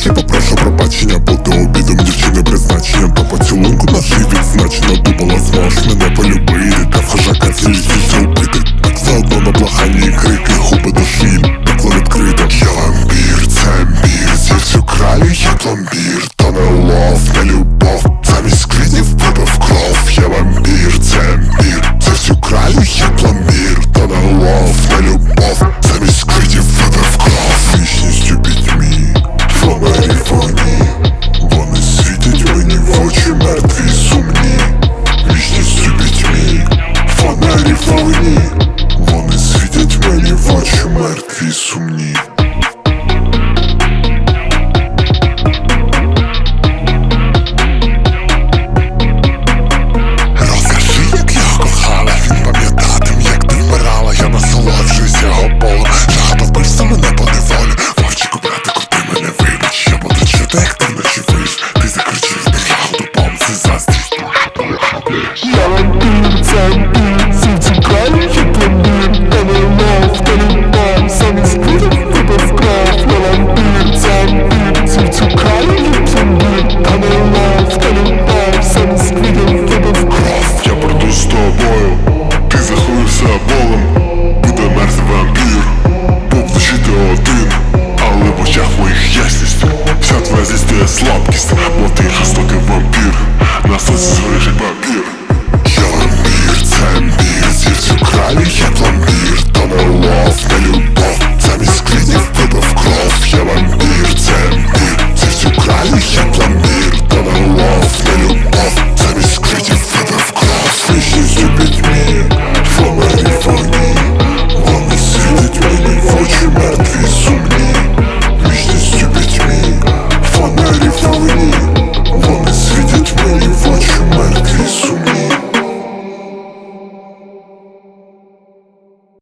Я попрошу пробачення, бути обідом дівчини призначенням. По поцілунку нашій відзначено. Думала, зможеш мене полюбити, та в хижака цілістю вбити. Так все одно на благання і крики, губи до шиї, пекло відкрито. Я вампір, це амбір, з'їв всю кралю, я пломбір. То не лов, не любов, замість квітів випив кров. Я вампір, це амбір, з'їв всю кралю, я пломбір. То не лов, не любов, замість квітів випив кров. Вічністю пітьмі, фонарі вогні, вони світять мені в очі мертві й сумні. Вічністю пітьмі, фонарі вогні, вони світять мені в очі мертві й сумні.